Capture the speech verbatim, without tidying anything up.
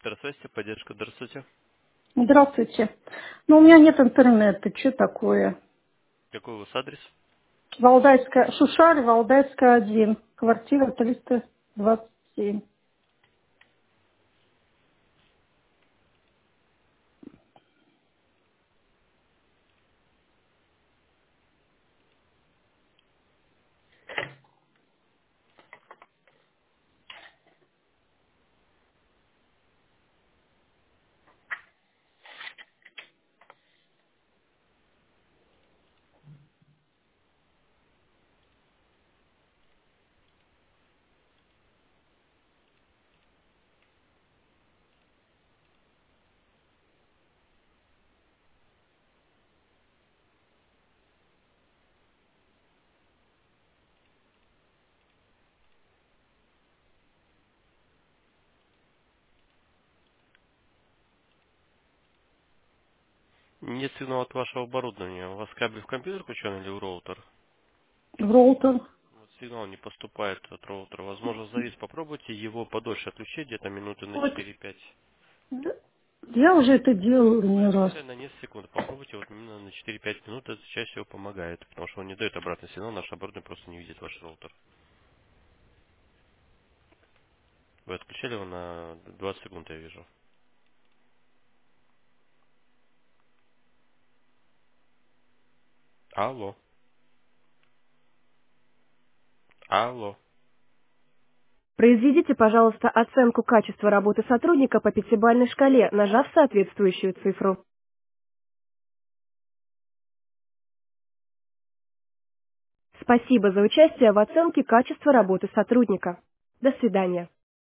Здравствуйте, поддержка, здравствуйте. Здравствуйте. Ну, у меня нет интернета. Что такое? Какой у вас адрес? Валдайская, Шушарь, Валдайская, один. Квартира триста двадцать семь. Нет сигнала от вашего оборудования. У вас кабель в компьютер включен или в роутер? В роутер. Вот сигнал не поступает от роутера. Возможно, завис. Попробуйте его подольше отключить, где-то минуты на Вот. четыре-пять. Да. Я уже это делала Вы не раз. отключали на несколько секунд. Попробуйте вот именно на четыре-пять минут. Это чаще всего помогает, потому что он не дает обратный сигнал. Наше оборудование просто не видит ваш роутер. Вы отключали его на двадцать секунд, я вижу. Алло. Алло. Произведите, пожалуйста, оценку качества работы сотрудника по пятибалльной шкале, нажав соответствующую цифру. Спасибо за участие в оценке качества работы сотрудника. До свидания.